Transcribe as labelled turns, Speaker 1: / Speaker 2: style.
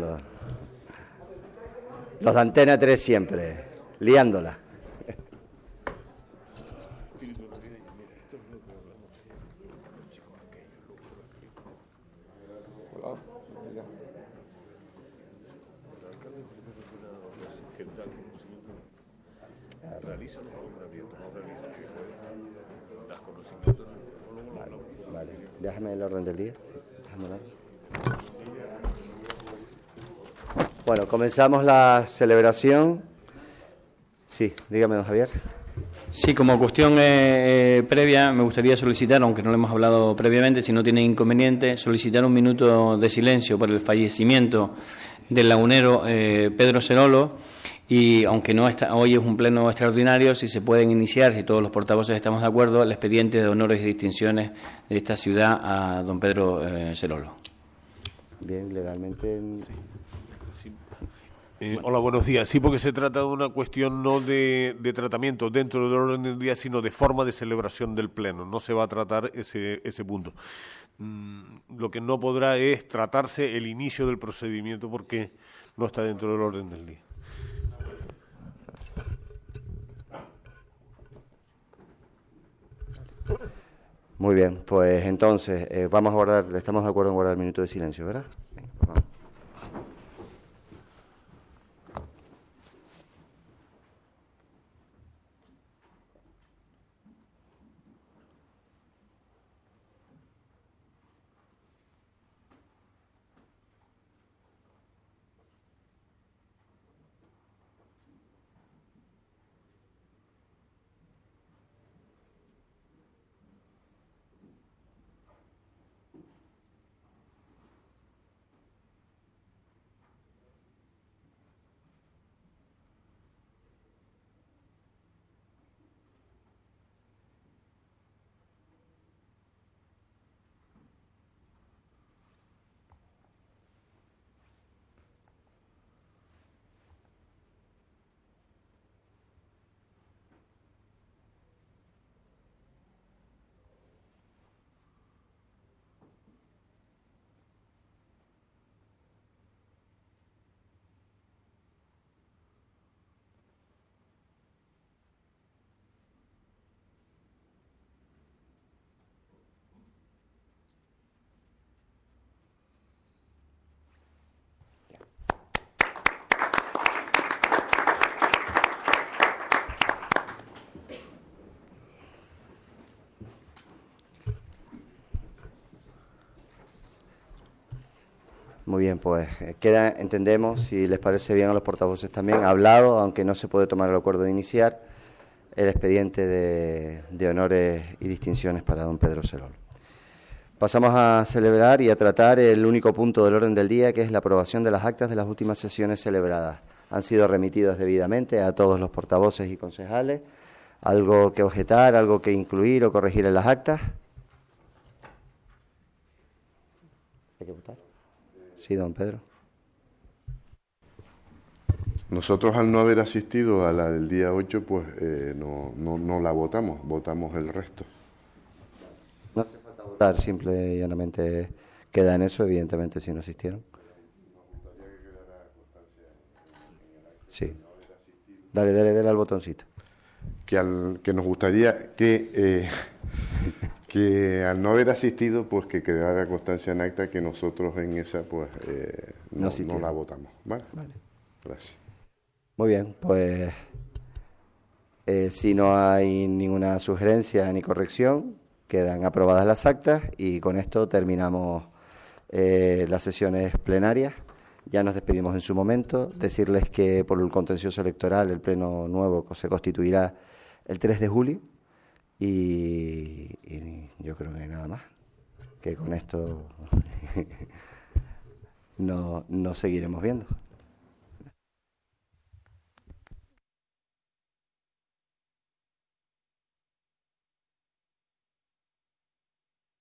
Speaker 1: Carlos. Los de Antena 3 siempre, liándola. Vale. Déjame el orden del día. Bueno, comenzamos la celebración. Sí, dígame, don Javier.
Speaker 2: Sí, como cuestión previa, me gustaría solicitar, aunque no lo hemos hablado previamente, si no tiene inconveniente, solicitar un minuto de silencio por el fallecimiento del lagunero Pedro Serolo. Y aunque no está, hoy es un pleno extraordinario, si se pueden iniciar, si todos los portavoces estamos de acuerdo, el expediente de honores y distinciones de esta ciudad a don Pedro Serolo.
Speaker 1: Bien, legalmente.
Speaker 3: Hola, buenos días. Sí, porque se trata de una cuestión no de tratamiento dentro del orden del día, sino de forma de celebración del pleno. No se va a tratar ese punto. Lo que no podrá es tratarse el inicio del procedimiento porque no está dentro del orden del día.
Speaker 1: Muy bien, pues entonces vamos a guardar, estamos de acuerdo en guardar el minuto de silencio, ¿verdad? Vamos. Muy bien, pues queda, entendemos, si les parece bien a los portavoces también, hablado, aunque no se puede tomar el acuerdo de iniciar, el expediente de honores y distinciones para don Pedro Serolo. Pasamos a celebrar y a tratar el único punto del orden del día, que es la aprobación de las actas de las últimas sesiones celebradas. Han sido remitidas debidamente a todos los portavoces y concejales. ¿Algo que objetar, algo que incluir o corregir en las actas? ¿Hay que votar? Sí, don Pedro.
Speaker 4: Nosotros, al no haber asistido a la del día 8, pues no la votamos, votamos el resto.
Speaker 1: No hace falta votar, simple y llanamente queda en eso, evidentemente, si no asistieron. Sí. Dale al botoncito.
Speaker 4: Que nos gustaría que al no haber asistido, pues que quedara constancia en acta que nosotros en esa, pues no la votamos. ¿Vale? Gracias.
Speaker 1: Muy bien, pues si no hay ninguna sugerencia ni corrección, quedan aprobadas las actas y con esto terminamos las sesiones plenarias. Ya nos despedimos en su momento. Decirles que por el contencioso electoral el pleno nuevo se constituirá el 3 de julio y yo creo que no hay nada más. Que con esto no seguiremos viendo.